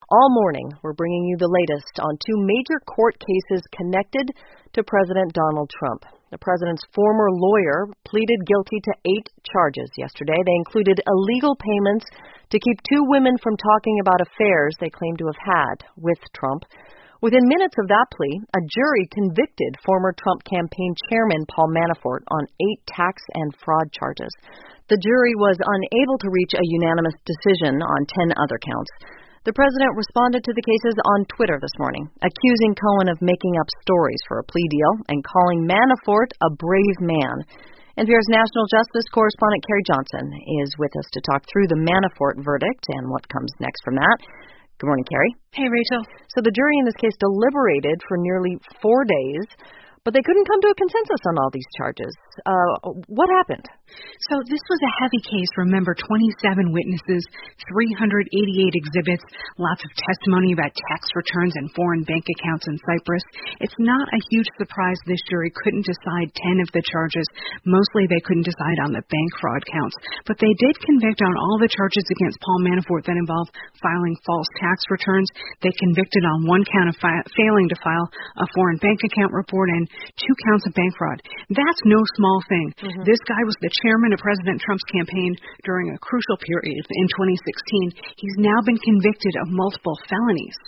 All morning, we're bringing you the latest on two major court cases connected to President Donald Trump. The president's former lawyer pleaded guilty to 8 charges yesterday. They included illegal payments to keep 2 women from talking about affairs they claimed to have had with Trump. Within minutes of that plea, a jury convicted former Trump campaign chairman Paul Manafort on 8 tax and fraud charges. The jury was unable to reach a unanimous decision on 10 other counts. The president responded to the cases on Twitter this morning, accusing Cohen of making up stories for a plea deal and calling Manafort a brave man. NPR's national justice correspondent Carrie Johnson is with us to talk through the Manafort verdict and what comes next from that. Good morning, Carrie. Hey, Rachel. So the jury in this case deliberated for nearly 4 days, but they couldn't come to a consensus on all these charges. What happened? So this was a heavy case. Remember, 27 witnesses, 388 exhibits, lots of testimony about tax returns and foreign bank accounts in Cyprus. It's not a huge surprise this jury couldn't decide 10 of the charges. Mostly they couldn't decide on the bank fraud counts. But they did convict on all the charges against Paul Manafort that involve filing false tax returns. They convicted on 1 count of failing to file a foreign bank account report and 2 counts of bank fraud. That's no small thing. This guy was the chairman of President Trump's campaign during a crucial period in 2016. He's now been convicted of multiple felonies.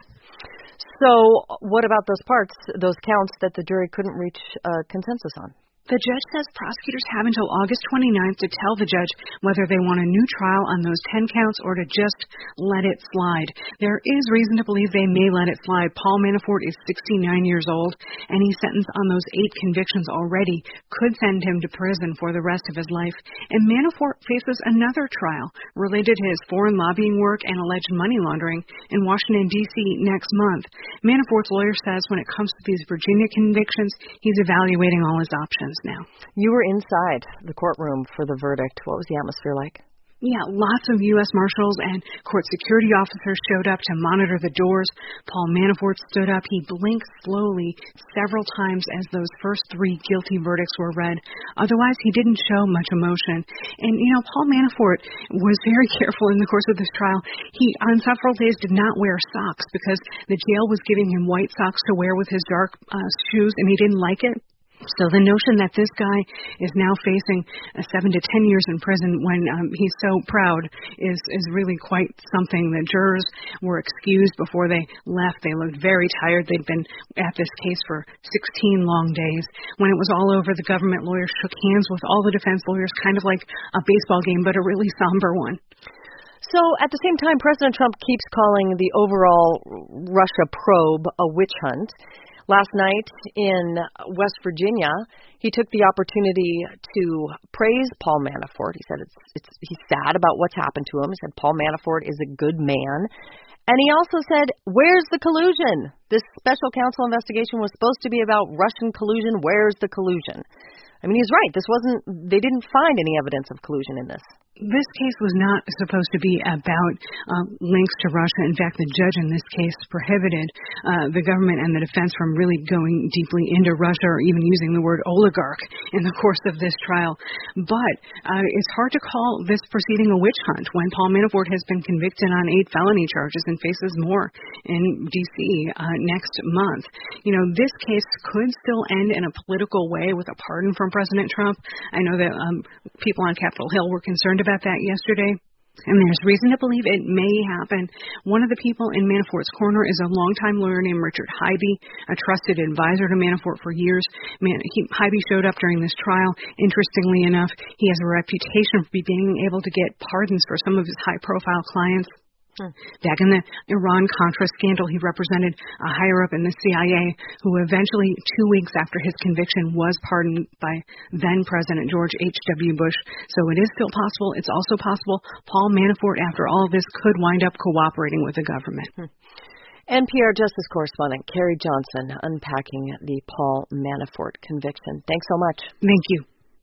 So what about those counts that the jury couldn't reach a consensus on? The judge says prosecutors have until August 29th to tell the judge whether they want a new trial on those 10 counts or to just let it slide. There is reason to believe they may let it slide. Paul Manafort is 69 years old, and he's sentenced on those 8 convictions already could send him to prison for the rest of his life. And Manafort faces another trial related to his foreign lobbying work and alleged money laundering in Washington, D.C. next month. Manafort's lawyer says when it comes to these Virginia convictions, he's evaluating all his options now. You were inside the courtroom for the verdict. What was the atmosphere like? Yeah, lots of U.S. Marshals and court security officers showed up to monitor the doors. Paul Manafort stood up. He blinked slowly several times as those first 3 guilty verdicts were read. Otherwise, he didn't show much emotion. And, Paul Manafort was very careful in the course of this trial. He, on several days, did not wear socks because the jail was giving him white socks to wear with his dark shoes, and he didn't like it. So the notion that this guy is now facing 7 to 10 years in prison when he's so proud is really quite something. The jurors were excused before they left. They looked very tired. They'd been at this case for 16 long days. When it was all over, the government lawyers shook hands with all the defense lawyers, kind of like a baseball game, but a really somber one. So at the same time, President Trump keeps calling the overall Russia probe a witch hunt. Last night in West Virginia, he took the opportunity to praise Paul Manafort. He said he's sad about what's happened to him. He said Paul Manafort is a good man. And he also said, where's the collusion? This special counsel investigation was supposed to be about Russian collusion. Where's the collusion? I mean, he's right. They didn't find any evidence of collusion in this. This case was not supposed to be about links to Russia. In fact, the judge in this case prohibited the government and the defense from really going deeply into Russia or even using the word oligarch in the course of this trial. But it's hard to call this proceeding a witch hunt when Paul Manafort has been convicted on 8 felony charges and faces more in D.C. Next month. This case could still end in a political way with a pardon from President Trump. I know that people on Capitol Hill were concerned about that yesterday, and there's reason to believe it may happen. One of the people in Manafort's corner is a longtime lawyer named Richard Hybee, a trusted advisor to Manafort for years. Hybee showed up during this trial. Interestingly enough, he has a reputation for being able to get pardons for some of his high-profile clients. Back in the Iran-Contra scandal, he represented a higher-up in the CIA who eventually, 2 weeks after his conviction, was pardoned by then-President George H.W. Bush. So it is still possible. It's also possible Paul Manafort, after all of this, could wind up cooperating with the government. NPR Justice Correspondent Carrie Johnson unpacking the Paul Manafort conviction. Thanks so much. Thank you.